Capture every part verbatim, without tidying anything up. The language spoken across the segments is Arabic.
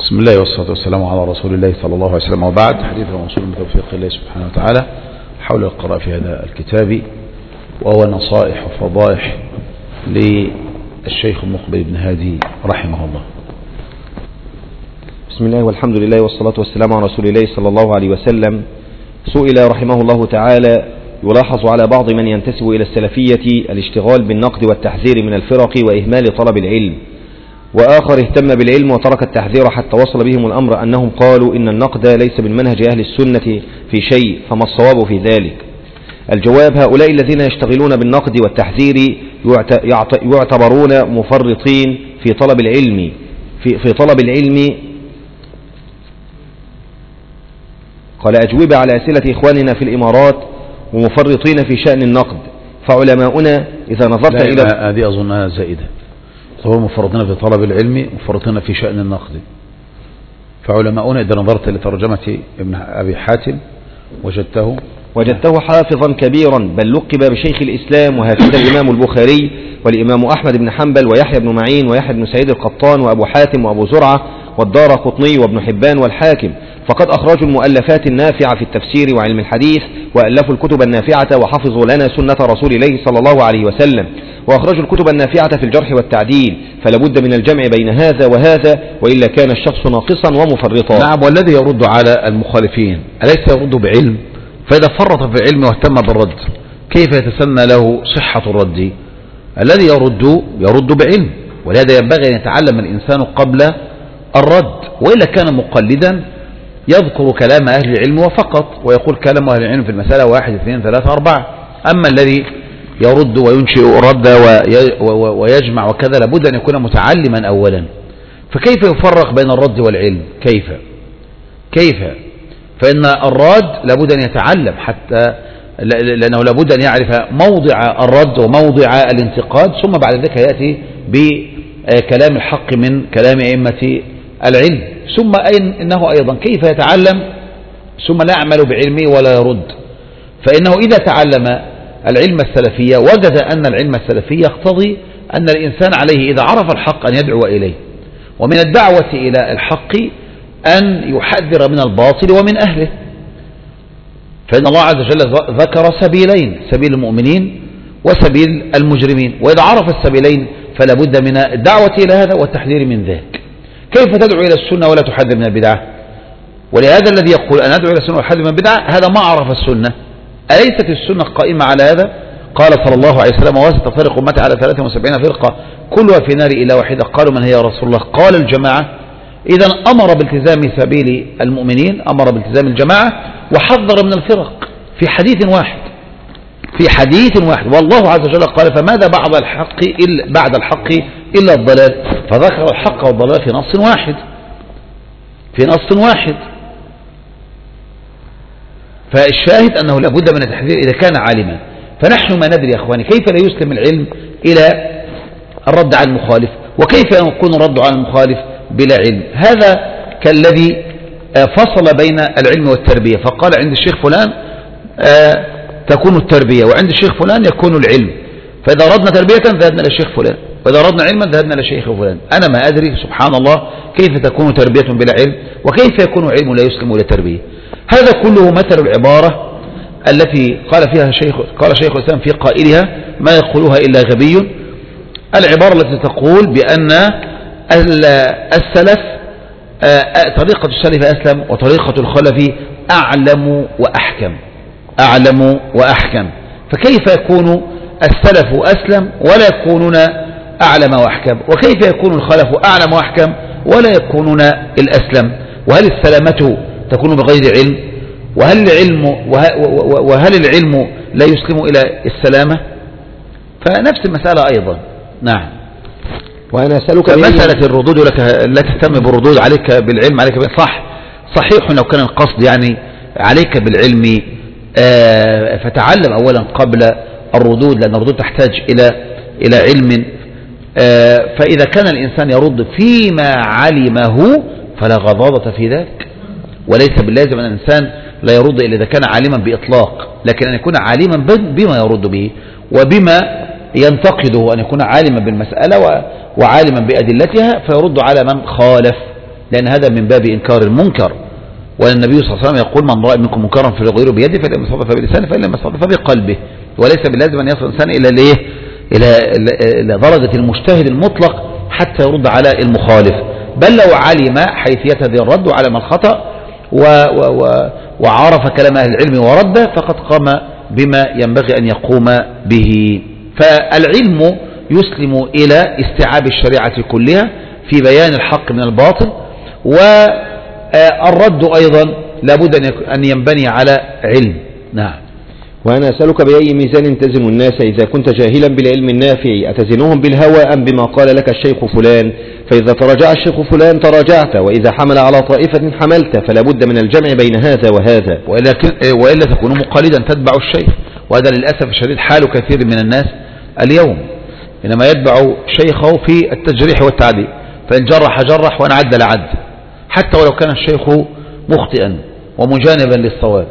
بسم الله والصلاة والسلام على رسول الله صلى الله عليه وسلم، وبعد. حديث موصول بتوفيق الله سبحانه وتعالى حول القراءة في هذا الكتاب، وهو نصائح وفضائح للشيخ مقبل بن هادي رحمه الله. بسم الله والحمد لله والصلاة والسلام على رسول الله صلى الله عليه وسلم. سئل رحمه الله تعالى: يلاحظ على بعض من ينتسب إلى السلفية الاشتغال بالنقد والتحذير من الفرق وإهمال طلب العلم، وآخر اهتم بالعلم وترك التحذير حتى وصل بهم الأمر أنهم قالوا إن النقد ليس من منهج أهل السنة في شيء، فما الصواب في ذلك؟ الجواب: هؤلاء الذين يشتغلون بالنقد والتحذير يعتبرون مفرطين في طلب العلم في, في طلب العلم قال أجوبة على أسئلة إخواننا في الإمارات، ومفرطين في شأن النقد. فعلماؤنا إذا نظرت إلى هذه أظنها زائدة، طبعا مفرطين في طلب العلم، مفرطين في شأن النقد. فعلماؤنا إذا نظرت لترجمة ابن أبي حاتم وجدته وجدته حافظا كبيرا، بل لقب بشيخ الإسلام، وهكذا الإمام البخاري والإمام أحمد بن حنبل ويحيى بن معين ويحيى بن سعيد القطان وأبو حاتم وأبو زرعة والدارقطني وابن حبان والحاكم، فقد أخرجوا المؤلفات النافعة في التفسير وعلم الحديث، وألفوا الكتب النافعة وحفظوا لنا سنة رسول الله صلى الله عليه وسلم، وأخرجوا الكتب النافعة في الجرح والتعديل، فلابد من الجمع بين هذا وهذا، وإلا كان الشخص ناقصا ومفرطا. نعم، والذي يرد على المخالفين أليس يرد بعلم؟ فإذا فرط في العلم واهتم بالرد كيف يتسنى له صحة الرد؟ الذي يرد يرد بعلم، ولهذا ينبغي أن يتعلم الإنسان قبل الرد، وإلا كان مقلدا يذكر كلام أهل العلم وفقط، ويقول كلام أهل العلم في المسألة واحد اثنين ثلاثة أربعة. أما الذي يرد وينشئ الرد ويجمع وكذا لابد أن يكون متعلما أولا. فكيف يفرق بين الرد والعلم؟ كيف كيف فإن الرد لابد أن يتعلم، حتى لأنه لابد أن يعرف موضع الرد وموضع الانتقاد، ثم بعد ذلك يأتي بكلام الحق من كلام أئمة العلم. ثم أين إنه أيضا كيف يتعلم ثم لا يعمل بعلمه ولا يرد؟ فإنه إذا تعلم العلم السلفية وجد أن العلم السلفي يقتضي أن الإنسان عليه إذا عرف الحق أن يدعو إليه، ومن الدعوة إلى الحق أن يحذر من الباطل ومن أهله. فإن الله عز وجل ذكر سبيلين، سبيل المؤمنين وسبيل المجرمين، وإذا عرف السبيلين فلا بد من الدعوة إلى هذا والتحذير من ذاك. كيف تدعو إلى السنة ولا تحذر من البدعة؟ ولهذا الذي يقول أن أدعو إلى السنة وأحذر من البدعة هذا ما عرف السنة. أليست السنة قائمة على هذا؟ قال صلى الله عليه وسلم: وستفترق أمتي على ثلاث وسبعين فرقة كلها في نار إلا واحدة. قالوا: من هي يا رسول الله؟ قال: الجماعة. إذا أمر بالتزام سبيل المؤمنين، أمر بالتزام الجماعة، وحذر من الفرق في حديث واحد في حديث واحد والله عز وجل قال: فماذا بعد الحق إلا بعد الحق إلا الضلال. فذكر الحق والضلال في نص واحد في نص واحد فالشاهد أنه لابد من التحذير إذا كان عالما. فنحن ما ندري يا أخواني كيف لا يسلم العلم إلى الرد على المخالف، وكيف يكون الرد على المخالف بلا علم. هذا كالذي فصل بين العلم والتربية، فقال عند الشيخ فلان تكون التربية، وعند الشيخ فلان يكون العلم. فإذا أردنا تربية ذهبنا للشيخ فلان، وإذا أردنا علما ذهبنا للشيخ فلان. أنا ما أدري سبحان الله كيف تكون تربية بلا علم، وكيف يكون علم لا يسلم إلى تربية. هذا كله مثل العبارة التي قال فيها شيخ قال شيخ الإسلام في قائلها: ما يقولها إلا غبي. العبارة التي تقول بأن السلف طريقة السلف أسلم وطريقة الخلف أعلم وأحكم أعلم وأحكم. فكيف يكون السلف أسلم ولا يكونون أعلم وأحكم؟ وكيف يكون الخلف أعلم وأحكم ولا يكونون الأسلم؟ وهل السلامة تكون بغير علم؟ وهل العلم وهل العلم لا يسلم إلى السلامة؟ فنفس المسألة أيضا. نعم. وأنا أسألك مسألة الردود لك لا تهتم بالردود، عليك بالعلم، عليك بالعلم. صح صحيح لو كان القصد يعني عليك بالعلم آه فتعلم أولا قبل الردود، لأن الردود تحتاج إلى إلى علم. آه فإذا كان الإنسان يرد فيما علمه فلا غضاضة في ذلك، وليس باللازم أن الإنسان لا يرد إلا إذا كان عالما بإطلاق، لكن أن يكون عالما بما يرد به وبما ينتقده، أن يكون عالما بالمسألة وعالما بأدلتها فيرد على من خالف لأن هذا من باب إنكار المنكر. والنبي صلى الله عليه وسلم يقول من رأى منكم منكرا فليغيره بيده، فإن لم يستطع فبلسانه، فإن لم يستطع فبقلبه. وليس باللازم أن يصل الإنسان إلى الإيه؟ إلى إلى درجة المجتهد المطلق حتى يرد على المخالف، بل لو علم حيثية هذا الرد وعلم الخطأ و و و وعرف كلام أهل العلم ورده فقد قام بما ينبغي أن يقوم به. فالعلم يسلم إلى استيعاب الشريعة كلها في بيان الحق من الباطل، والرد أيضا لابد أن ينبني على علم. نعم. وأنا أسألك بأي ميزان تزن الناس إذا كنت جاهلا بالعلم النافع، أتزنهم بالهوى أم بما قال لك الشيخ فلان؟ فإذا تراجع الشيخ فلان تراجعت، وإذا حمل على طائفة حملت، فلا بد من الجمع بين هذا وهذا. وإلا تكون مقلدا تتبع الشيخ، وهذا للأسف الشديد حال كثير من الناس اليوم، إنما يتبع شيخه في التجريح والتعديل، فإن جرح جرح وإن عد لعد، حتى ولو كان الشيخ مخطئا ومجانبا للصواب.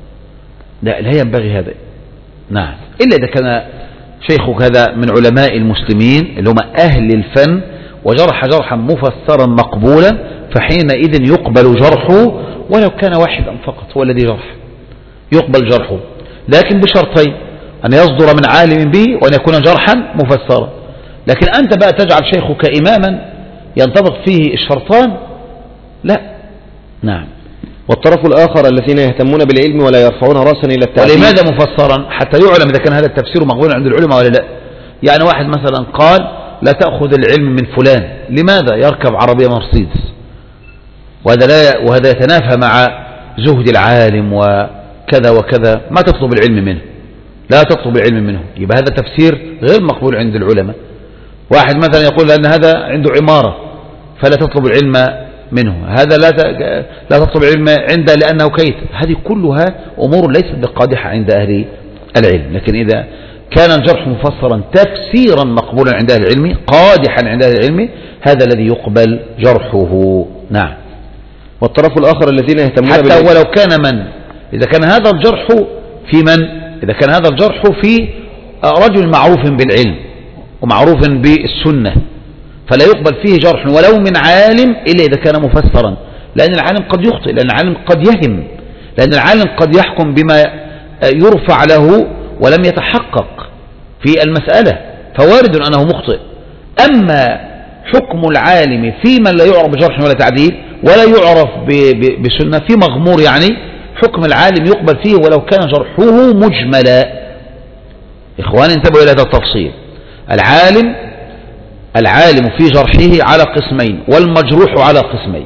لا لا ينبغي هذا. نعم. إلا إذا كان شيخك هذا من علماء المسلمين اللي هم أهل الفن وجرح جرحا مفسرا مقبولا، فحينئذ يقبل جرحه ولو كان واحدا فقط هو الذي جرح، يقبل جرحه، لكن بشرطين: أن يصدر من عالم به وأن يكون جرحا مفسرا. لكن أنت بقى تجعل شيخك إماما ينطبق فيه الشرطان؟ لا. نعم. والطرف الآخر الذين يهتمون بالعلم ولا يرفعون رأسا إلى التعليم. ولماذا مفسرا؟ حتى يعلم إذا كان هذا التفسير مقبول عند العلماء ولا لا. يعني واحد مثلا قال لا تأخذ العلم من فلان، لماذا؟ يركب عربية مرسيدس، وهذا لا وهذا يتنافى مع زهد العالم وكذا وكذا، ما تطلب العلم منه، لا تطلب العلم منه، يبقى هذا تفسير غير مقبول عند العلماء. واحد مثلا يقول لأن هذا عنده عمارة فلا تطلب العلم منه، هذا لا لا تطلب العلم عنده لأنه كيت. هذه كلها أمور ليست بقادحة عند أهل العلم. لكن إذا كان الجرح مفسرا تفسيرا مقبولا عند أهل العلم قادحا عند أهل العلم، هذا الذي يقبل جرحه. نعم. والطرف الآخر الذين يهتمون حتى بالعلم. ولو كان من إذا كان هذا الجرح في من إذا كان هذا الجرح في رجل معروف بالعلم ومعروف بالسنة، فلا يقبل فيه جرح ولو من عالم إلا إذا كان مفسرا، لأن العالم قد يخطئ، لأن العالم قد يهم، لأن العالم قد يحكم بما يرفع له ولم يتحقق في المسألة، فوارد أنه مخطئ. أما حكم العالم في من لا يعرف بجرح ولا تعديل ولا يعرف بسنة، في مغمور، يعني حكم العالم يقبل فيه ولو كان جرحه مجملا. إخواني انتبهوا إلى هذا التفصيل. العالم العالم في جرحه على قسمين، والمجروح على قسمين.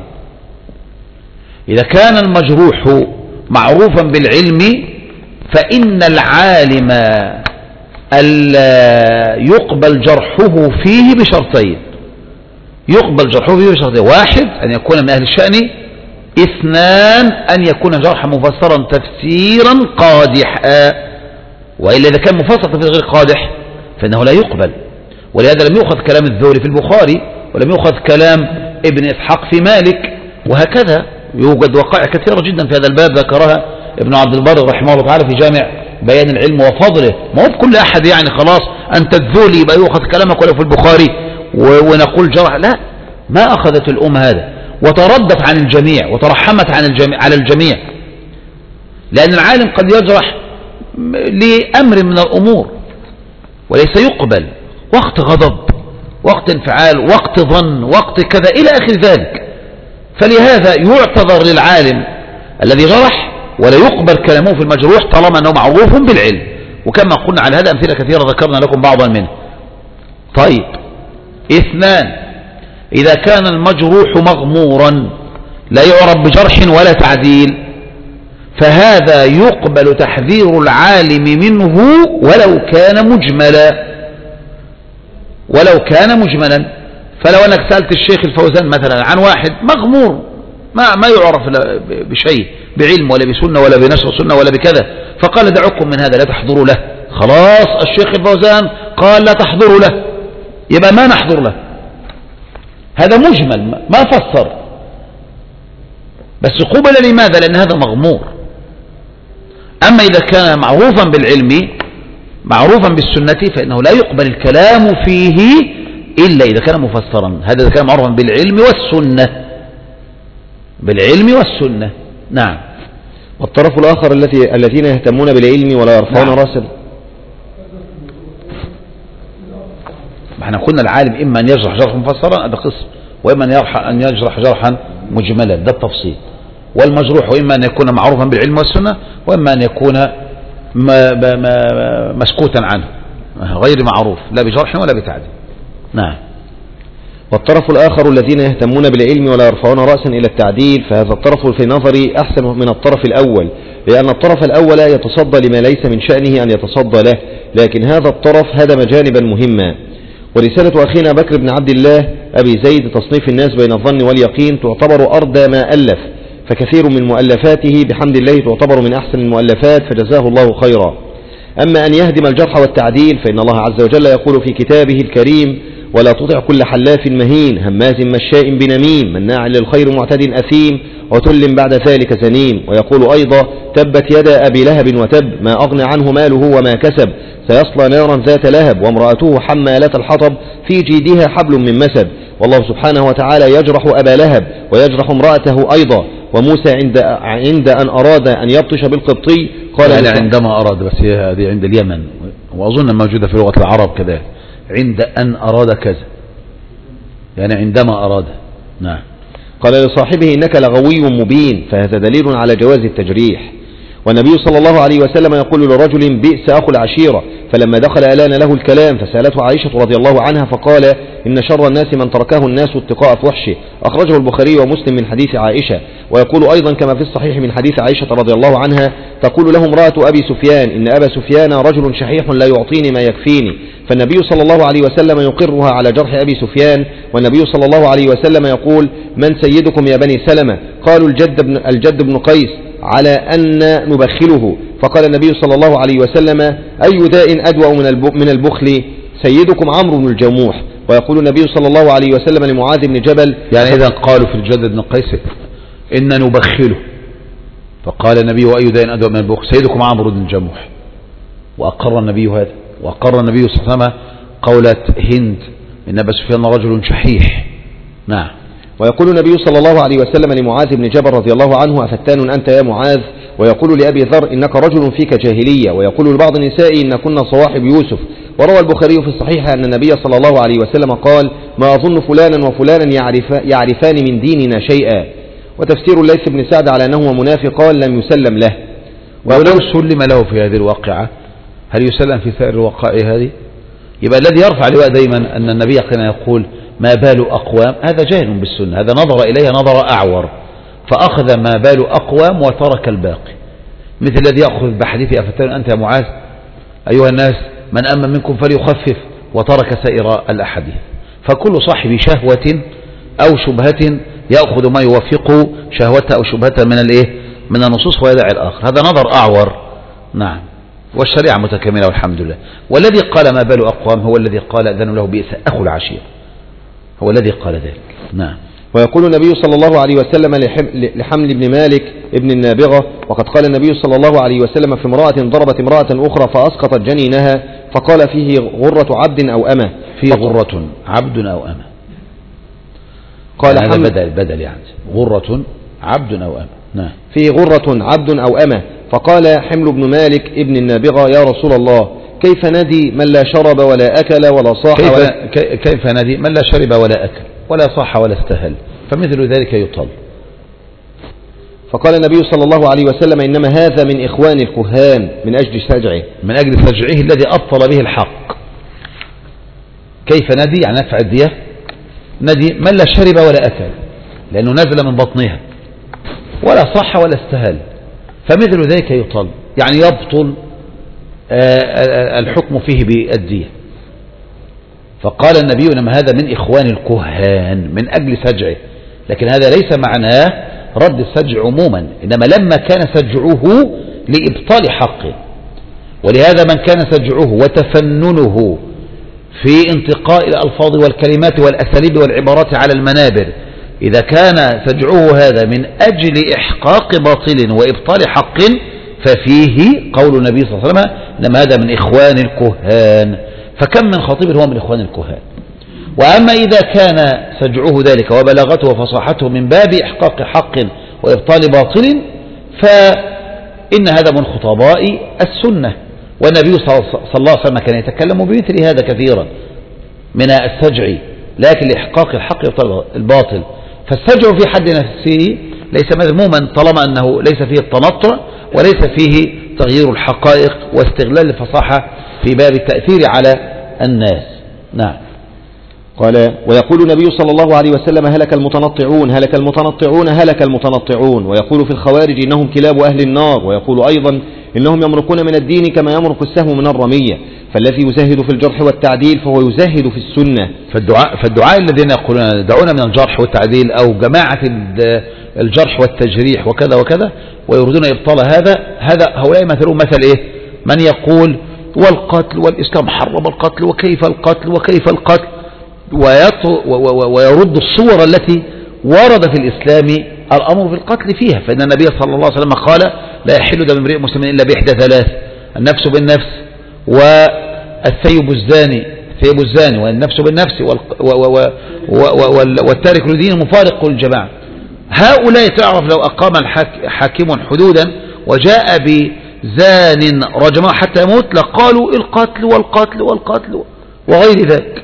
إذا كان المجروح معروفا بالعلم فإن العالم يقبل جرحه فيه بشرطين يقبل جرحه فيه بشرطين: واحد أن يكون من أهل الشأن، اثنان أن يكون جرحا مفسرا تفسيرا قادحا. وإلا إذا كان مفسر تفسير غير قادح فإنه لا يقبل. ولهذا لم يؤخذ كلام الذهلي في البخاري، ولم يؤخذ كلام ابن إسحاق في مالك، وهكذا يوجد وقائع كثيرة جدا في هذا الباب ذكرها ابن عبد البر رحمه الله تعالى في جامع بيان العلم وفضله. ما هو كل أحد يعني خلاص أنت الذهلي يبقى يؤخذ كلامك ولا في البخاري ونقول جرح. لا، ما أخذت الأمة هذا، وتردت عن الجميع وترحمت عن الجميع على الجميع، لأن العالم قد يجرح لأمر من الأمور وليس يقبل، وقت غضب، وقت انفعال، وقت ظن، وقت كذا إلى آخر ذلك. فلهذا يعتذر للعالم الذي جرح ولا يقبل كلامه في المجروح طالما أنه معروف بالعلم. وكما قلنا على هذا أمثلة كثيرة ذكرنا لكم بعضا منه. طيب، اثنان: إذا كان المجروح مغمورا لا يعرف بجرح ولا تعديل، فهذا يقبل تحذير العالم منه ولو كان مجملا ولو كان مجملا. فلو أنك سألت الشيخ الفوزان مثلا عن واحد مغمور ما ما يعرف بشيء، بعلم ولا بسنة ولا بنشر سنة ولا بكذا، فقال دعوكم من هذا لا تحضروا له، خلاص الشيخ الفوزان قال لا تحضروا له، يبقى ما نحضر له، هذا مجمل ما فسر، بس قبل لماذا؟ لأن هذا مغمور. أما إذا كان معروفا بالعلم معروفا بالسنة فإنه لا يقبل الكلام فيه إلا إذا كان مفسرا. هذا إذا كان معروفا بالعلم والسنة. بالعلم والسنة. نعم. والطرف الآخر التي الذين يهتمون بالعلم ولا يرفعون نعم. رأسا. ما احنا قلنا العالم إما أن يجرح جرحا مفسرا، هذا قسم، وإما أن يجرح جرحا مجملا، ده التفصيل. والمجروح وإما أن يكون معروفا بالعلم والسنة، وإما أن يكون ما ما مسكوتا عنه غير معروف لا بجرح ولا بتعديل. نعم. والطرف الآخر الذين يهتمون بالعلم ولا يرفعون رأسا إلى التعديل، فهذا الطرف في نظري أحسن من الطرف الأول، لأن الطرف الأول يتصدى لما ليس من شأنه أن يتصدى له، لكن هذا الطرف هدم جانبا مهما. ورسالة أخينا بكر بن عبد الله أبي زيد تصنيف الناس بين الظن واليقين تعتبر أردى ما ألف، فكثير من مؤلفاته بحمد الله تعتبر من أحسن المؤلفات، فجزاه الله خيرا. أما أن يهدم الجرح والتعديل فإن الله عز وجل يقول في كتابه الكريم: ولا تطع كل حلاف مهين هماز مشاء بنميم مناع للخير معتد أثيم وتل بعد ذلك زنيم. ويقول أيضا: تبت يدا أبي لهب وتب ما أغنى عنه ماله وما كسب سيصلى نارا ذات لهب وامرأته حمالة الحطب في جيدها حبل من مسد. والله سبحانه وتعالى يجرح أبا لهب ويجرح امرأته أيضا. وموسى عند عند أن أراد أن يبطش بالقبطي قال يعني عندما أراد، بس هذه عند اليمن وأظن موجودة في لغة العرب كذلك، عند أن أراد كذا، يعني عندما أراد. نعم. قال لصاحبه: إنك لغوي مبين، فهذا دليل على جواز التجريح. والنبي صلى الله عليه وسلم يقول لرجل: بئس أخو العشيرة، فلما دخل ألان له الكلام، فسألته عائشة رضي الله عنها فقال: إن شر الناس من تركه الناس اتقاء فحشه، أخرجه البخاري ومسلم من حديث عائشة. ويقول أيضا كما في الصحيح من حديث عائشة رضي الله عنها تقول له امرأة أبي سفيان: إن أبا سفيان رجل شحيح لا يعطيني ما يكفيني، فالنبي صلى الله عليه وسلم يقرها على جرح أبي سفيان. والنبي صلى الله عليه وسلم يقول: من سيدكم يا بني سلمة؟ قالوا: الجد بن, الجد بن قيس، على أن نبخله. فقال النبي صلى الله عليه وسلم: أي داء أدوأ من البخل؟ سيدكم عمرو بن الجموح. ويقول النبي صلى الله عليه وسلم لمعاذ بن جبل، يعني إذا قالوا في الجد بن قيس إن نبخله، فقال النبي: وأي داء أدوأ من البخل؟ سيدكم عمرو بن الجموح. وأقر النبي هذا، وأقر النبي صلى الله عليه وسلم قولة هند: إن أبا سفيان رجل شحيح. نعم. ويقول النبي صلى الله عليه وسلم لمعاذ بن جبل رضي الله عنه: أفتان أنت يا معاذ؟ ويقول لأبي ذر: إنك رجل فيك جاهلية. ويقول لبعض النساء: إن كنا صواحب يوسف. وروى البخاري في الصحيح أن النبي صلى الله عليه وسلم قال: ما أظن فلانا وفلانا يعرف يعرفان من ديننا شيئا. وتفسير الليث بن سعد على أنه منافق قال: لم يسلم له. ولو سلم له في هذه الواقعة هل يسلم في سائر الوقائع هذه؟ يبقى الذي يرفع لواء دائما أن النبي كان يقول: ما بال أقوام، هذا جاهل بالسنة، هذا نظر إليها نظر أعور، فأخذ ما بال أقوام وترك الباقي، مثل الذي يأخذ بحديث: أفتان أنت يا معاذ أيها الناس من أما منكم فليخفف، وترك سائر الأحاديث. فكل صاحب شهوة أو شبهة يأخذ ما يوافق شهوته أو شبهته من الإيه؟ من النصوص ويدع الآخر، هذا نظر أعور. نعم. والشريعة متكاملة والحمد لله. والذي قال ما بال أقوام هو الذي قال: أذن له بئس أخو العشير، هو الذي قال ذلك. نعم. ويقول النبي صلى الله عليه وسلم لحمل بن مالك ابن النابغة: وقد قال النبي صلى الله عليه وسلم في امرأة ضربت امرأة أخرى فأسقطت جنينها، فقال: فيه غرة عبد أو أمة. فيه غرة عبد أو أمة. قال هذا بدل بدل يعني غرة عبد أو أمة. نعم. فيه غرة عبد أو أمة. فقال حمل بن مالك ابن النابغة: يا رسول الله، كيف ندي من لا شرب ولا أكل ولا صاح كيف, ولا كيف ندي من لا شرب ولا أكل ولا صاح ولا استهل، فمثل ذلك يطل. فقال النبي صلى الله عليه وسلم: إنما هذا من إخوان الكهان من أجل سجعه، من أجل سجعه الذي أبطل به الحق. كيف ندي يعني ندفع الدية، ندي من لا شرب ولا أكل لأنه نزل من بطنها، ولا صح ولا استهل، فمثل ذلك يطل، يعني يبطل الحكم فيه بالدية. فقال النبي: إنما هذا من إخوان الكهان من أجل سجعه، لكن هذا ليس معناه رد السجع عموما، إنما لما كان سجعه لإبطال حقه. ولهذا من كان سجعه وتفننه في انتقاء الألفاظ والكلمات والأساليب والعبارات على المنابر، إذا كان سجعه هذا من أجل إحقاق باطل وإبطال حق، ففيه قول النبي صلى الله عليه وسلم: إنما هذا من إخوان الكهان. فكم من خطيب هو من إخوان الكهان. وأما إذا كان سجعه ذلك وبلاغته وفصاحته من باب إحقاق حق وإبطال باطل فإن هذا من خطباء السنة، والنبي صلى الله عليه وسلم كان يتكلم بمثل هذا كثيرا من السجع، لكن لإحقاق الحق وإبطال الباطل. فالسجع في حد نفسه ليس مذموما طالما أنه ليس فيه التنطع وليس فيه تغيير الحقائق واستغلال الفصاحة في باب التأثير على الناس. نعم. قال: ويقول النبي صلى الله عليه وسلم: هلك المتنطعون هلك المتنطعون هلك المتنطعون. ويقول في الخوارج: إنهم كلاب أهل النار. ويقول أيضا: إنهم يمرقون من الدين كما يمرق السهم من الرمية. فالذي يزهد في الجرح والتعديل فهو يزهد في السنة. فالدعاء, فالدعاء الذين يقولون دعونا من الجرح والتعديل أو جماعة الجرح والتجريح وكذا وكذا ويريدون إبطال هذا هذا هؤلاء مثلون مثل إيه؟ من يقول والقتل والإسلام حرم القتل وكيف القتل وكيف القتل ويرد الصور التي ورد في الإسلام الأمر بالقتل فيها. فإن النبي صلى الله عليه وسلم قال: لا يحل دم امرئ مسلم إلا بإحدى ثلاث: النفس بالنفس والثيب الزاني ثيب الزاني والنفس بالنفس والتارك لدين مفارق للجماعة. هؤلاء تعرف لو أقام الحاكم حدودا وجاء بزان رجمه حتى يموت لقالوا القتل والقتل والقتل وغير ذلك.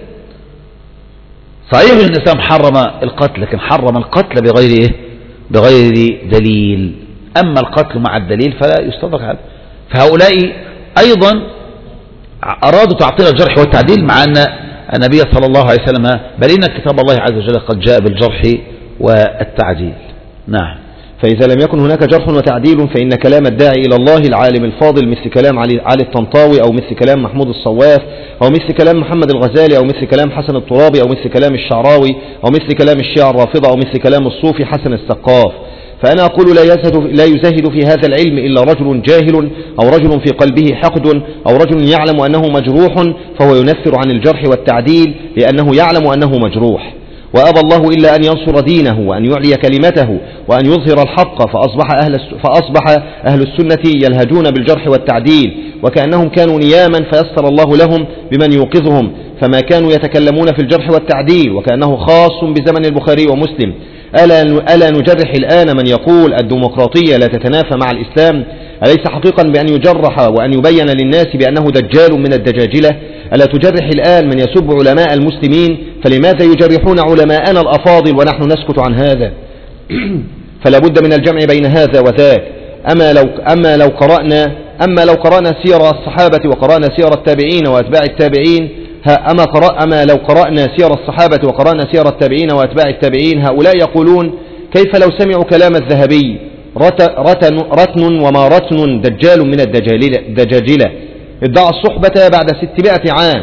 صحيح ان الإسلام حرم القتل، لكن حرم القتل بغير إيه؟ بغير دليل. أما القتل مع الدليل فلا يصدق هذا. فهؤلاء أيضا أرادوا تعطيل الجرح والتعديل، مع أن النبي صلى الله عليه وسلم بل إن كتاب الله عز وجل قد جاء بالجرح والتعديل. نعم. فإذا لم يكن هناك جرح وتعديل فإن كلام الداعي إلى الله العالم الفاضل مثل كلام علي, علي الطنطاوي أو مثل كلام محمود الصواف أو مثل كلام محمد الغزالي أو مثل كلام حسن الترابي أو مثل كلام الشعراوي أو مثل كلام الشيعة الرافضة أو مثل كلام الصوفي حسن السقاف. فأنا أقول لا يزهد, لا يزهد في هذا العلم إلا رجل جاهل أو رجل في قلبه حقد أو رجل يعلم أنه مجروح فهو ينفر عن الجرح والتعديل لأنه يعلم أنه مجروح. وأبى الله إلا أن ينصر دينه وأن يعلي كلمته وأن يظهر الحق، فأصبح أهل, فأصبح أهل السنة يلهجون بالجرح والتعديل وكأنهم كانوا نياما فيسر الله لهم بمن يوقظهم، فما كانوا يتكلمون في الجرح والتعديل وكأنه خاص بزمن البخاري ومسلم. ألا, ألا نجرح الآن من يقول الديمقراطية لا تتنافى مع الإسلام؟ أليس حقيقا بأن يجرح وأن يبين للناس بأنه دجال من الدجاجلة؟ ألا تجرح الآن من يسب علماء المسلمين؟ فلماذا يجرحون علماءنا الأفاضل ونحن نسكت عن هذا؟ فلا بد من الجمع بين هذا وذاك. أما لو, أما لو قرأنا أما لو قرأنا سير الصحابة وقرأنا سير التابعين وأتباع التابعين أما, قرأ أما لو قرأنا سير الصحابة وقرأنا سير التابعين وأتباع التابعين هؤلاء يقولون: كيف لو سمعوا كلام الذهبي رتن, رتن وما رتن دجال من الدجاجلة ادعى الصحبة بعد ستمائة عام.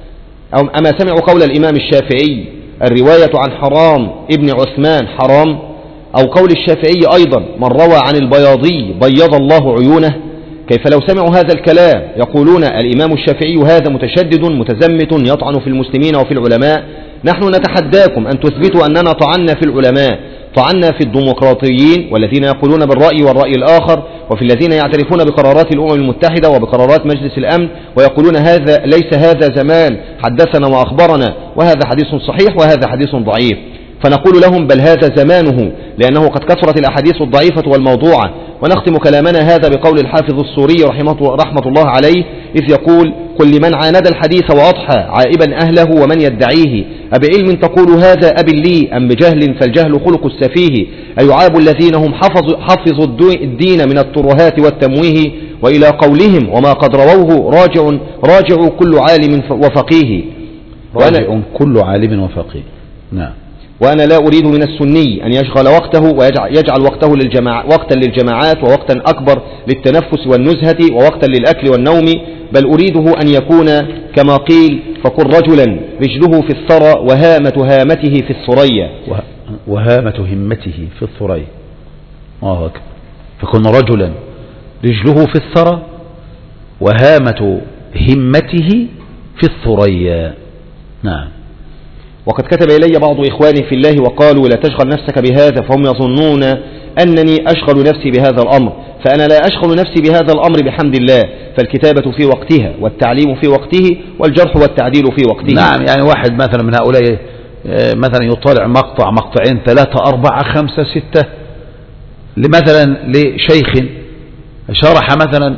أما سمعوا قول الإمام الشافعي الرواية عن حرام ابن عثمان حرام، أو قول الشافعي أيضا من روى عن البياضي بيض الله عيونه؟ كيف لو سمعوا هذا الكلام؟ يقولون الإمام الشافعي هذا متشدد متزمت يطعن في المسلمين وفي العلماء. نحن نتحداكم أن تثبتوا أننا طعنا في العلماء، طعنا في الديمقراطيين والذين يقولون بالرأي والرأي الآخر، وفي الذين يعترفون بقرارات الأمم المتحدة وبقرارات مجلس الأمن ويقولون هذا ليس هذا زمان حدثنا وأخبرنا وهذا حديث صحيح وهذا حديث ضعيف. فنقول لهم بل هذا زمانه، لأنه قد كثرت الأحاديث الضعيفة والموضوعة. ونختم كلامنا هذا بقول الحافظ السوري رحمة, رحمة الله عليه إذ يقول: قل لمن عاند الحديث وأضحى عائبا أهله ومن يدعيه أبعلم تقول هذا أب لي أم بجهل فالجهل خلق السفيه أيعاب الذين هم حفظوا حفظ الدين من الترهات والتمويه وإلى قولهم وما قد رووه راجع راجع كل عالم وفقيه راجع كل عالم وفقيه. نعم. وأنا لا أريد من السني أن يشغل وقته ويجعل وقته للجماع وقتا للجماعات ووقتا أكبر للتنفس والنزهة ووقتا للأكل والنوم، بل أريده أن يكون كما قيل: فكن رجلا رجله في الثرى وهامة هامته في الثريا. وهامة همته في الثريا. الله أكبر. فكن رجلا رجله في الثرى وهامة همته في الثريا. نعم. وقد كتب إلي بعض إخواني في الله وقالوا: لا تشغل نفسك بهذا، فهم يظنون أنني أشغل نفسي بهذا الأمر، فأنا لا أشغل نفسي بهذا الأمر بحمد الله، فالكتابة في وقتها والتعليم في وقته والجرح والتعديل في وقته. نعم، يعني واحد مثلا من هؤلاء مثلا يطالع مقطع مقطعين ثلاثة أربعة خمسة ستة مثلا لشيخ شرح مثلا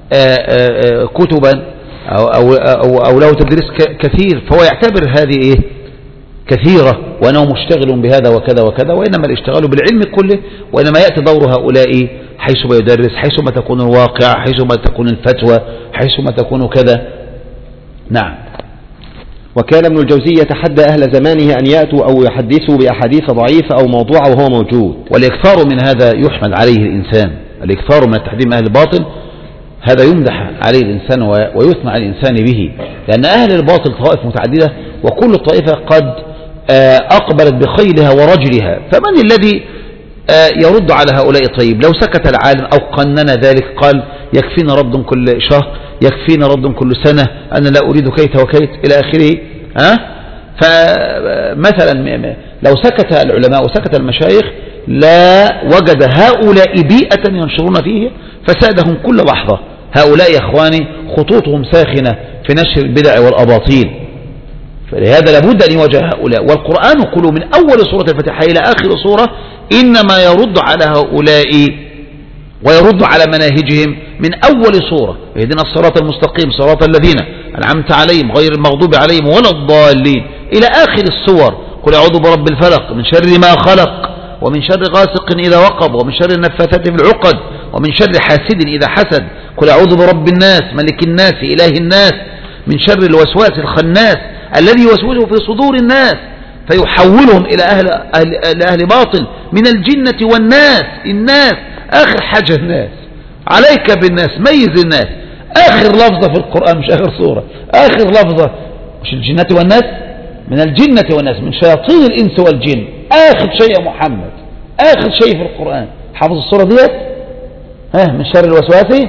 كتبا أو, أو, أو, أو له تدريس كثير، فهو يعتبر هذه إيه كثيرة وأنه مشتغل بهذا وكذا وكذا، وإنما الاشتغال بالعلم كله، وإنما يأتي دور هؤلاء حيثما يدرس، حيثما تكون الواقع، حيثما تكون الفتوى، حيثما تكون كذا. نعم. وكان ابن الجوزي يتحدى أهل زمانه أن يأتوا أو يحدثوا بأحاديث ضعيفة أو موضوعة وهو موجود. والإكثار من هذا يحمد عليه الإنسان، الإكثار من التحديد من أهل الباطل هذا يمدح عليه الإنسان ويثنى على الإنسان به، لأن أهل الباطل طوائف متعددة وكل طائفة قد أقبلت بخيلها ورجلها، فمن الذي يرد على هؤلاء؟ طيب لو سكت العالم أو قنن ذلك قال يكفينا رد كل شهر، يكفينا رد كل سنة، أنا لا أريد كيت وكيت إلى آخره. ها؟ فمثلا لو سكت العلماء وسكت المشايخ لا وجد هؤلاء بيئة ينشرون فيه فسادهم كل لحظة. هؤلاء يا إخواني خطوطهم ساخنة في نشر البدع والأباطيل، فلهذا لابد أن يواجه هؤلاء. والقرآن كله من أول سورة الفتح إلى آخر سورة إنما يرد على هؤلاء ويرد على مناهجهم من أول سورة. اهدنا الصراط المستقيم صراط الذين أنعمت عليهم غير المغضوب عليهم ولا الضالين إلى آخر السور. قل أعوذ برب الفلق من شر ما خلق ومن شر غاسق إذا وقب ومن شر النفاثات في العقد ومن شر حاسد إذا حسد. قل أعوذ برب الناس ملك الناس إله الناس من شر الوسواس الخناس الذي يوسوسه في صدور الناس فيحولهم إلى أهل, أهل, أهل باطل من الجنة والناس. الناس آخر حاجة الناس، عليك بالناس، ميز الناس. آخر لفظة في القرآن مش آخر سورة، آخر لفظة مش الجنة والناس، من الجنة والناس من شياطين الإنس والجن. آخر شيء يا محمد، آخر شيء في القرآن. حافظ السورة ديت؟ ها، من شر الوسواس،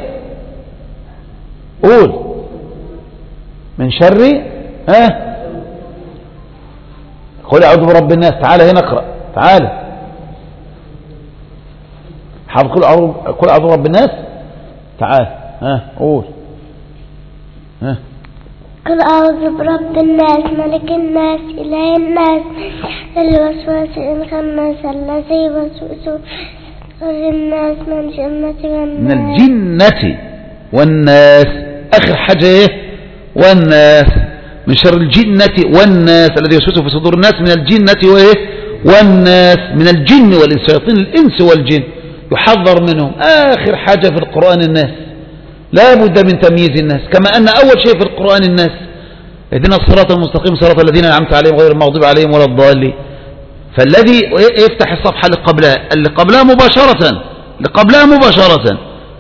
قول من شر، ها، قل أعوذ برب الناس. تعالى هنا اقرأ، تعالى حافظ قل أعوذ برب الناس. تعالى، ها، قول، ها، قل أعوذ برب الناس ملك الناس إله الناس الوسواس الخناس الذي يوسوس في الناس من الجنة والناس. من الجنة والناس آخر حاجة إيه؟ والناس. من شر الجنة والناس الذي يوسوس في صدور الناس من الجنة وإيه؟ والناس من الجن والإنس شياطين الإنس والجن يحذر منهم. آخر حاجة في القرآن الناس، لا بد من تمييز الناس، كما أن أول شيء في القرآن الناس. اهدنا الصراط المستقيم صراط الذين أنعمت عليهم غير المغضوب عليهم ولا الضالين. فالذي يفتح الصفحة اللي قبلها اللي قبلها مباشرة اللي قبلها مباشرة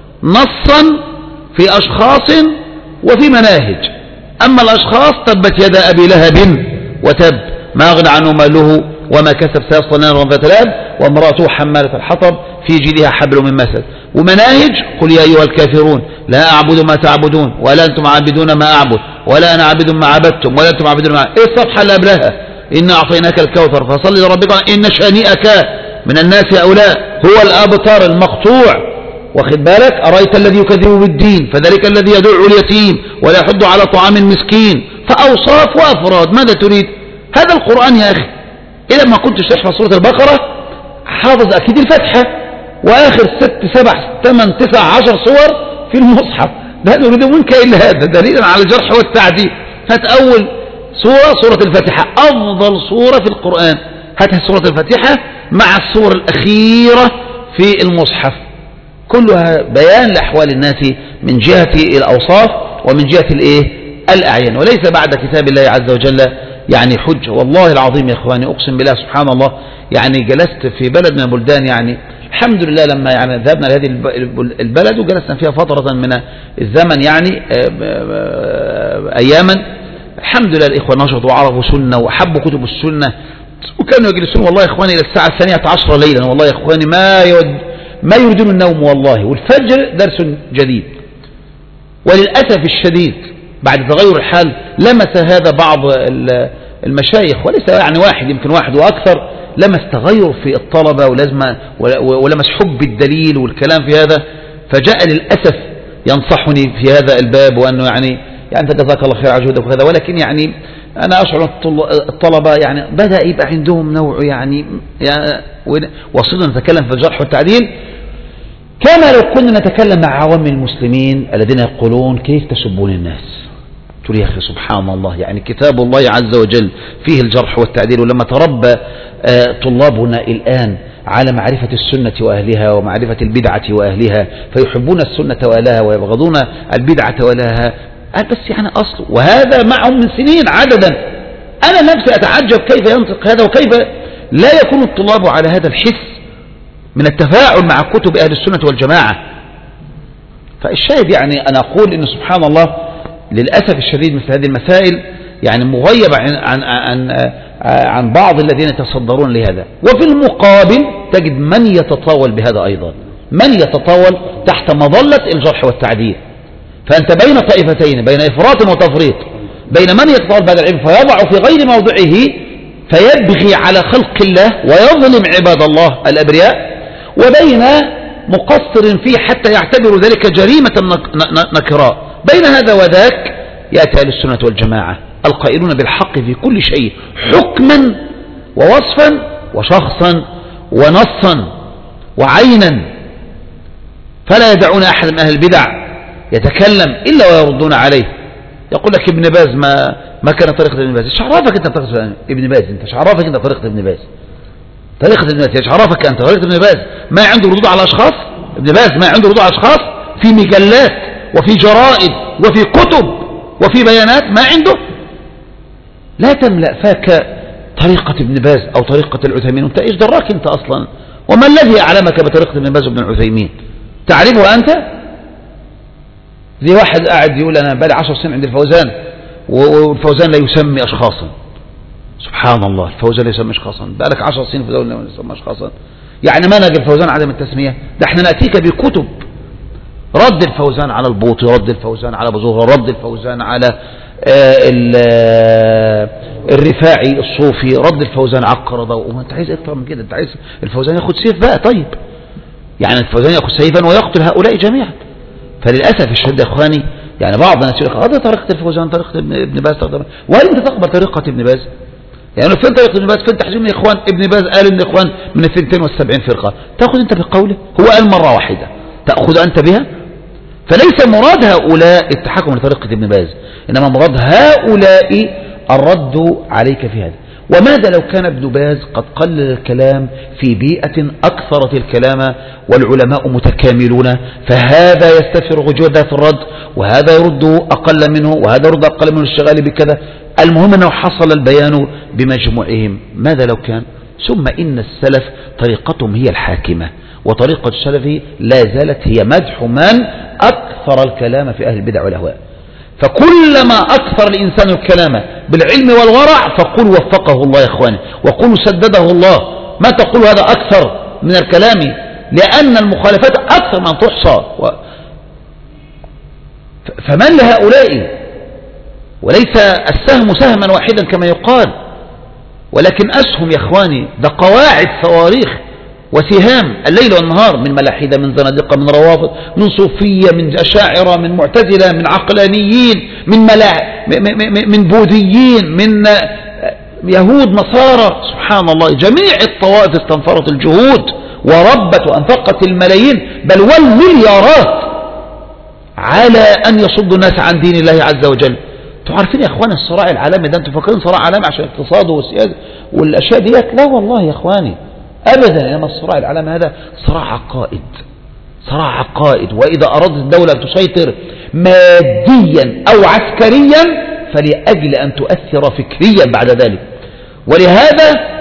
نصا في أشخاص وفي مناهج. أما الأشخاص تبت يد أبي لهب وتب ما أغنى عنه ماله وما كسب سيصلى نارا ذات لهب وامرأته حمالة الحطب في جيدها حبل من مسد. ومناهج قل يا أيها الكافرون لا أعبد ما تعبدون ولا أنتم عابدون ما أعبد ولا أنا عابد ما عبدتم ولا أنتم عابدون ما أعبد. إيه الصفحة اللي قبلها؟ إنا أعطيناك الكوثر فصل لربك إن شانئك من الناس هؤلاء هو الأبتر المقطوع. واخد بالك؟ أرأيت الذي يكذب بالدين فذلك الذي يدعو اليتيم ولا يحض على طعام المسكين. فأوصاف وأفراد. ماذا تريد؟ هذا القرآن يا أخي. إذا ما كنتش تحفظ سورة البقرة حافظ أكيد الفتحة وآخر ست سبع ثمان تسع عشر صور في المصحف. لا نريد منك إلا هذا دليلا على الجرح والتعديل. هات أول سورة سورة الفاتحة أفضل سورة في القرآن. هات سورة الفاتحة مع السورة الأخيرة في المصحف كلها بيان لأحوال الناس من جهة الأوصاف ومن جهة الإيه الأعيان وليس بعد كتاب الله عز وجل يعني حجة. والله العظيم يا إخواني أقسم بالله سبحان الله يعني جلست في بلد من البلدان يعني الحمد لله لما يعني ذهبنا لهذه البلد وجلسنا فيها فترة من الزمن يعني أياما الحمد لله الإخوة نشطوا وعرفوا سنة وحبوا كتب السنة وكانوا يجلسون والله يا إخواني إلى الساعة الثانية عشرة ليلا. والله يا إخواني ما يود ما يريدون النوم والله. والفجر درس جديد. وللأسف الشديد بعد تغير الحال لمس هذا بعض المشايخ وليس يعني واحد يمكن واحد وأكثر لمس تغير في الطلبة ولازم ولمس حب الدليل والكلام في هذا فجاء للأسف ينصحني في هذا الباب، وأنه يعني يعني أنت جزاك الله خير على جهدك وكذا، ولكن يعني أنا أشعر الطلبة يعني بدأ يبقى عندهم نوع يعني, يعني وصلنا نتكلم في الجرح والتعديل كما لو كنا نتكلم مع عوام المسلمين الذين يقولون كيف تسبون الناس. تقول يا أخي سبحان الله، يعني كتاب الله عز وجل فيه الجرح والتعديل، ولما تربى طلابنا الآن على معرفة السنة وأهلها ومعرفة البدعة وأهلها فيحبون السنة وأهلها ويبغضون البدعة وأهلها، بس يعني أصل، وهذا معهم من سنين عددا. أنا نفسي أتعجب كيف ينطق هذا وكيف لا يكون الطلاب على هذا الحس من التفاعل مع كتب أهل السنة والجماعة. فالشاهد يعني أنا أقول إن سبحان الله للأسف الشديد مثل هذه المسائل يعني مغيبة عن, عن, عن, عن بعض الذين يتصدرون لهذا. وفي المقابل تجد من يتطاول بهذا أيضا، من يتطاول تحت مظلة الجرح والتعديل. فأنت بين طائفتين، بين إفراط وتفريط، بين من يتطاول بهذا العلم فيضع في غير موضعه فيبغي على خلق الله ويظلم عباد الله الأبرياء، وبين مقصر فيه حتى يعتبر ذلك جريمة نكراء. بين هذا وذاك يأتي أهل السنة والجماعة القائلون بالحق في كل شيء حكما ووصفا وشخصا ونصا وعينا، فلا يدعون أحد من أهل البدع يتكلم إلا ويردون عليه. يقول لك ابن باز ما ما كان طريقة ابن باز. ايش عرفك انت طريقة ابن باز؟ انت ايش عرفك انت طريقة ابن باز؟ طريقة ابن باز ايش عرفك انت طريقة ابن باز؟ ما عنده ردود على اشخاص. ابن باز ما عنده ردود على اشخاص في مجلات وفي جرائد وفي كتب وفي بيانات، ما عنده. لا تملأ فاك طريقة ابن باز او طريقة العثيمين، انت ايش دراك انت اصلا؟ وما الذي اعلمك بطريقة ابن باز وابن العثيمين؟ تعرفه انت؟ زي واحد قاعد يقول انا بقالي عشر سنين عند الفوزان والفوزان لا يسمي اشخاصا. سبحان الله، الفوزان لا يسمي اشخاصا، بقالك عشر سنين في الدولة لا يسمي اشخاصا. يعني منهج الفوزان عدم التسمية؟ ده احنا نأتيك بكتب رد الفوزان على البوطي، رد الفوزان على بزهرة، رد الفوزان على الرفاعي الصوفي، رد الفوزان على القرضة. وما انت عايز اكتر من كده؟ انت عايز الفوزان ياخد سيف بقى؟ طيب يعني الفوزان ياخد سيفا ويقتل هؤلاء جميعا. فللأسف الشديد يا اخواني يعني بعض الناس يقول هذا طريقة الفوزان، طريقة ابن باز، طريقة. وهل انت تقبل طريقة ابن باز؟ يعني فين طريقة ابن باز؟ فين تحزين يا اخوان؟ ابن باز قال ان اخوان من اثنتين والسبعين فرقة، تأخذ انت بقوله؟ هو قال مرة واحدة، تأخذ انت بها؟ فليس مراد هؤلاء التحكم لطريقة ابن باز، انما مراد هؤلاء الرد عليك في هذا. وماذا لو كان ابن باز قد قلل الكلام في بيئة أكثرت الكلام والعلماء متكاملون، فهذا يستفر غجوده في الرد وهذا يرد أقل منه وهذا يرد أقل منه الشغال بكذا. المهم أنه حصل البيان بمجموعهم. ماذا لو كان؟ ثم إن السلف طريقتهم هي الحاكمة، وطريقة السلف لا زالت هي مدح من أكثر الكلام في أهل البدع والأهواء. فكلما أكثر الإنسان الكلام بالعلم والورع فقل وفقه الله يا إخواني، وقل سدده الله. ما تقول هذا أكثر من الكلام، لأن المخالفات أكثر من تحصى. فمن لهؤلاء؟ وليس السهم سهما واحدا كما يقال، ولكن أسهم يا إخواني، ده قواعد صواريخ وسهام الليل والنهار، من ملاحدة، من زنادقة، من روافض، من صوفية، من أشاعرة، من معتزلة، من عقلانيين، من ملاح من بوذيين، من يهود، نصارى. سبحان الله، جميع الطوائف استنفرت الجهود وربت وأنفقت الملايين بل والمليارات على أن يصد الناس عن دين الله عز وجل. تعرفين يا اخواني الصراع العالمي ده، انتوا فاكرين صراع عالمي عشان اقتصاده والسياسة والاشياء ديت؟ لا والله يا اخواني ابدا، انما الصراع العالمي هذا صراع عقائد، صراع عقائد. واذا ارادت الدولة ان تسيطر ماديا او عسكريا فلأجل ان تؤثر فكريا بعد ذلك. ولهذا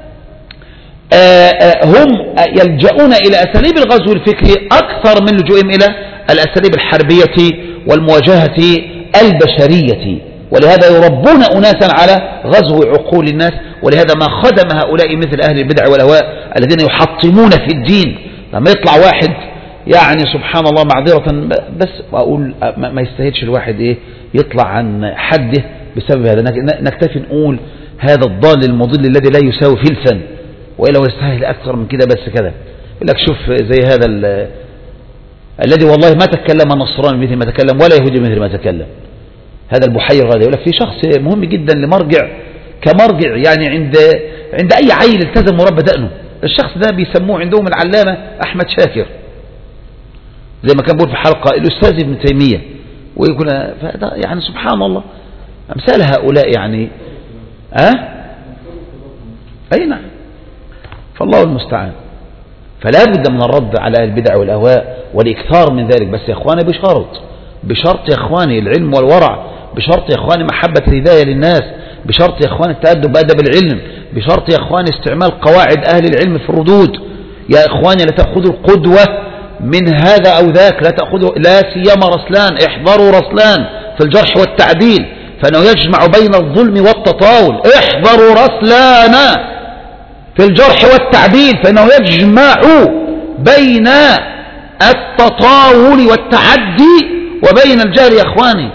آآ آآ هم يلجؤون الى اساليب الغزو الفكري اكثر من لجوئهم الى الاساليب الحربية والمواجهة البشرية. ولهذا يربون أناسا على غزو عقول الناس. ولهذا ما خدم هؤلاء مثل أهل البدع والأهواء الذين يحطمون في الدين. لما يطلع واحد يعني سبحان الله معذرة، بس أقول ما يستاهلش الواحد إيه يطلع عن حده بسبب هذا، نكتفي نقول هذا الضال المضل الذي لا يساوي فلسا، وإلا يستاهل أكثر من كده. بس كذا يقول لك شوف زي هذا الذي والله ما تكلم نصراني مثل ما تكلم ولا يهودي مثل ما تكلم. هذا البحير هذا يقول لك في شخص مهم جدا لمرجع كمرجع يعني عند عند أي عيل التزم مربى دقنه. الشخص ده بيسموه عندهم العلامة أحمد شاكر، زي ما كان بيقول في حلقة الأستاذ ابن تيمية، ويقول يعني سبحان الله أمثال هؤلاء يعني أه؟ أي نعم، فالله المستعان. فلا بد من الرد على البدع والأهواء والإكثار من ذلك، بس يا إخواني بشرط بشرط يا إخواني العلم والورع، بشرط يا إخواني محبة الهداية للناس، بشرط يا إخواني التأدب بأدب العلم، بشرط يا إخواني استعمال قواعد أهل العلم في الردود. يا إخواني لا تأخذوا القدوة من هذا أو ذاك، لا تأخذوا لا سيما رسلان، احذروا رسلان في الجرح والتعديل فإنه يجمع بين الظلم والتطاول. احذروا رسلان في الجرح والتعديل فإنه يجمع بين التطاول والتعدي وبين الجهل. يا إخواني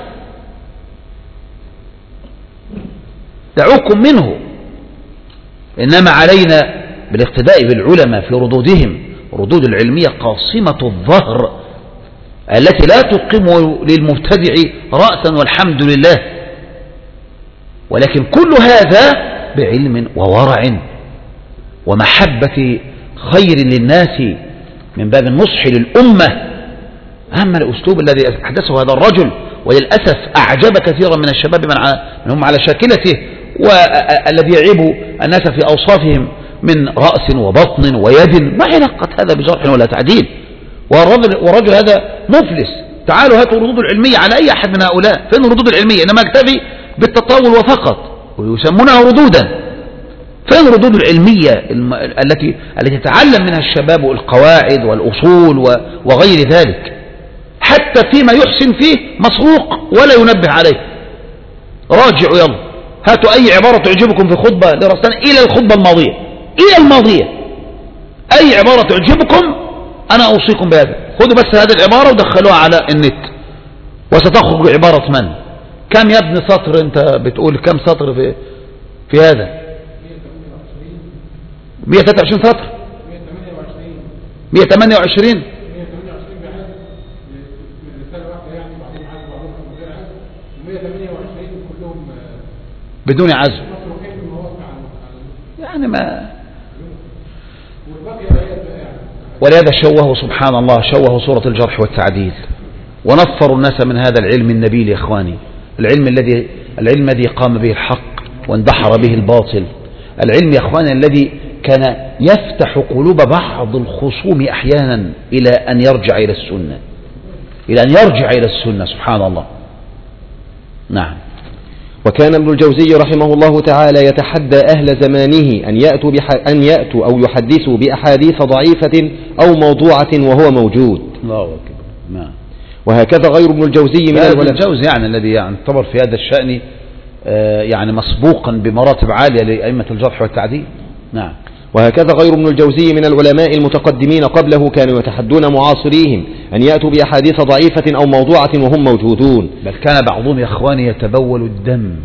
دعوكم منه، إنما علينا بالاقتداء بالعلماء في ردودهم، ردود العلمية قاصمة الظهر التي لا تقيم للمبتدع رأسا والحمد لله، ولكن كل هذا بعلم وورع ومحبة خير للناس من باب النصح للأمة. أما الأسلوب الذي أحدثه هذا الرجل وللأسف أعجب كثيرا من الشباب من هم على شاكلته، والذي يعيب الناس في أوصافهم من رأس وبطن ويد، ما علاقة هذا بجرح ولا تعديل؟ والرجل, والرجل هذا مفلس. تعالوا هاتوا الردود العلمية على أي أحد من هؤلاء، فين الردود العلمية؟ إنما اكتفي بالتطاول وفقط ويسمونها ردودا. فين الردود العلمية التي التي يتعلم منها الشباب القواعد والأصول وغير ذلك، حتى فيما يحسن فيه مسروق ولا ينبه عليه. راجعوا يلا هاتوا أي عبارة تعجبكم في خطبة لرسلان إلى الخطبة الماضية، إلى الماضية أي عبارة تعجبكم أنا أوصيكم بهذا، خذوا بس هذه العبارة ودخلوها على النت وستخرج عبارة من؟ كم يا ابن سطر أنت بتقول؟ كم سطر في في هذا؟ مئة وثلاثة وعشرين سطر، مئة وثمانية وعشرين بدون عزم يعني ما. ولهذا شوهوا سبحان الله شوهوا صورة الجرح والتعديل ونفروا الناس من هذا العلم النبيل. يا إخواني العلم الذي العلم الذي قام به الحق واندحر به الباطل، العلم يا إخواني الذي كان يفتح قلوب بعض الخصوم أحيانا إلى أن يرجع إلى السنة، إلى أن يرجع إلى السنة سبحان الله. نعم. وكان ابن الجوزي رحمه الله تعالى يتحدى أهل زمانه أن يأتوا, بح... أن يأتوا أو يحدثوا بأحاديث ضعيفة أو موضوعة وهو موجود. الله أكبر. نعم. وهكذا غير ابن الجوزي من ابن الجوزي يعني الذي يعتبر في هذا الشأن يعني مسبوقا بمراتب عالية لأئمة الجرح والتعديل. نعم. وهكذا غير ابن الجوزي من العلماء المتقدمين قبله كانوا يتحدون معاصريهم أن يأتوا بأحاديث ضعيفة أو موضوعة وهم موجودون، بل كان بعضهم يا إخواني يتبول الدم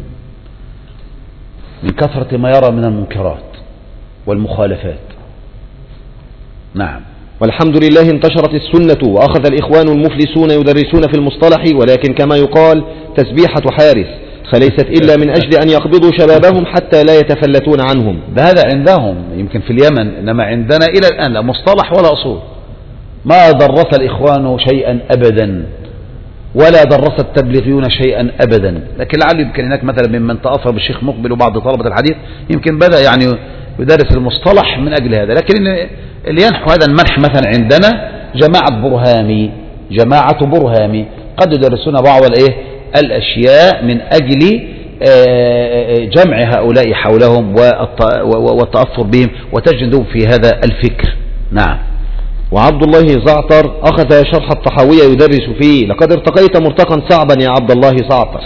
من كثرة ما يرى من المنكرات والمخالفات. نعم. والحمد لله انتشرت السنة وأخذ الإخوان المفلسون يدرسون في المصطلح، ولكن كما يقال تسبيحة حارس، فليست إلا من أجل أن يقبضوا شبابهم حتى لا يتفلتون عنهم. ده هذا عندهم يمكن في اليمن، إنما عندنا إلى الآن لا مصطلح ولا أصول. ما درس الإخوان شيئا أبدا ولا درس التبليغيون شيئا أبدا، لكن لعل يمكن هناك مثلا ممن تأثر بالشيخ مقبل وبعض طلبة الحديث يمكن بدأ يعني يدرس المصطلح من أجل هذا. لكن اللي ينحو هذا المنح مثلا عندنا جماعة برهامي جماعة برهامي قد يدرسون بعض الإيه الأشياء من أجل جمع هؤلاء حولهم والتأثر بهم وتجدهم في هذا الفكر. نعم. وعبد الله زعتر أخذ شرح الطحاوية يدرس فيه. لقد ارتقيت مرتقا صعبا يا عبد الله زعتر.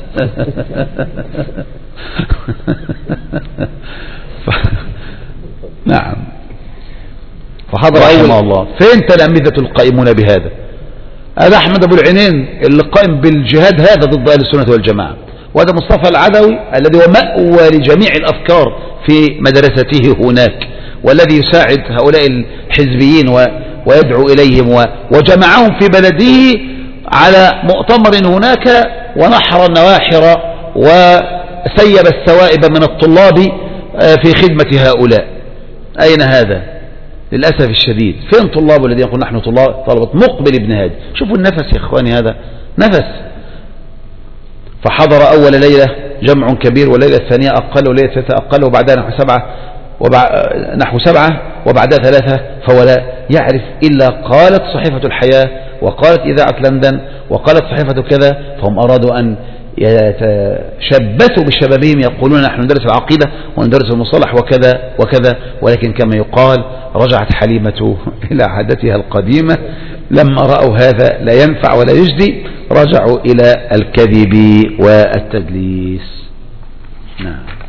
نعم. فحضر رحمه الله. فين تلامذة القائمون بهذا؟ هذا أحمد أبو العينين اللي قائم بالجهاد هذا ضد أهل السنة والجماعة، وهذا مصطفى العدوي الذي هو مأوى لجميع الأفكار في مدرسته هناك، والذي يساعد هؤلاء الحزبيين ويدعو إليهم وجمعهم في بلده على مؤتمر هناك ونحر النواحر وسيب السوائب من الطلاب في خدمة هؤلاء. أين هذا؟ للأسف الشديد فين طلاب الذين يقول نحن طلاب طلبة مقبل ابن هادي؟ شوفوا النفس يا إخواني، هذا نفس. فحضر أول ليلة جمع كبير، والليلة الثانية أقل، والليلة الثالثة أقل، وبعدها نحو سبعة وبع... نحو سبعة وبعدها ثلاثة، فولا يعرف إلا قالت صحيفة الحياة وقالت إذاعة لندن وقالت صحيفة كذا. فهم أرادوا أن يتشبثوا بشبابهم يقولون نحن ندرس العقيدة وندرس المصطلح وكذا وكذا، ولكن كما يقال رجعت حليمة إلى عادتها القديمة لما رأوا هذا لا ينفع ولا يجدي رجعوا إلى الكذب والتدليس. نعم.